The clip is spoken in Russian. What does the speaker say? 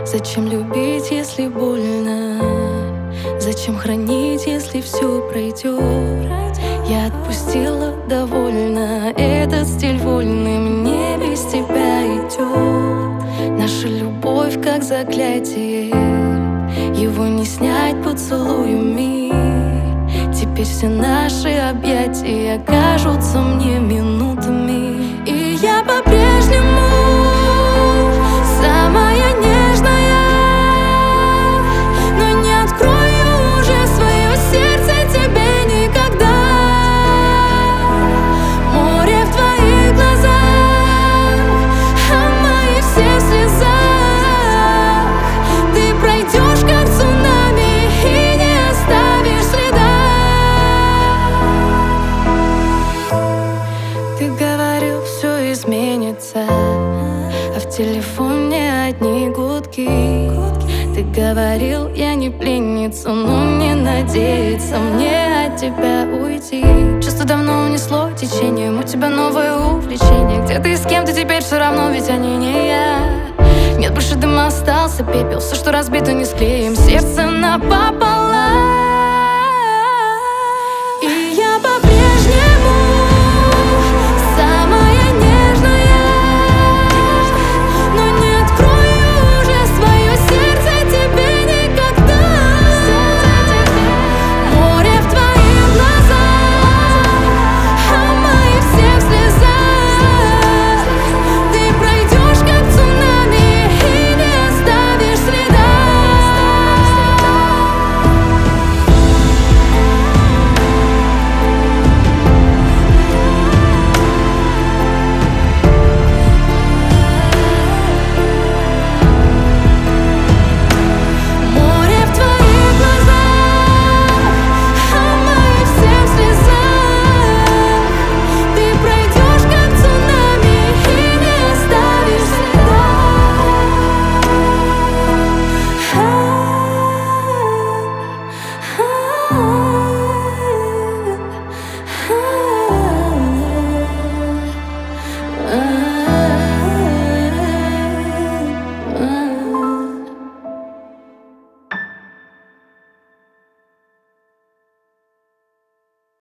Зачем любить, если больно? Зачем хранить, если все пройдет? Я отпустила довольно. Этот стиль вольный мне без тебя идет. Наша любовь как заклятие, его не снять поцелуями. Теперь все наши объятия кажутся мне минутами. И я по-прежнему самая нежная, но не открою уже свое сердце тебе никогда. Море в твоих глазах, а мои все в слезах. Ты пройдешь как цунами и не оставишь следа. Ты говорил, все изменится, а в телефоне одни гудки. Ты говорил, я не пленница, но не надеяться мне от тебя уйти. Чувство давно унесло течением, у тебя новое увлечение. Где ты и с кем ты теперь, все равно, ведь они не я. Нет больше дыма, остался пепел, все, что разбито, не склеим. Сердце напополам.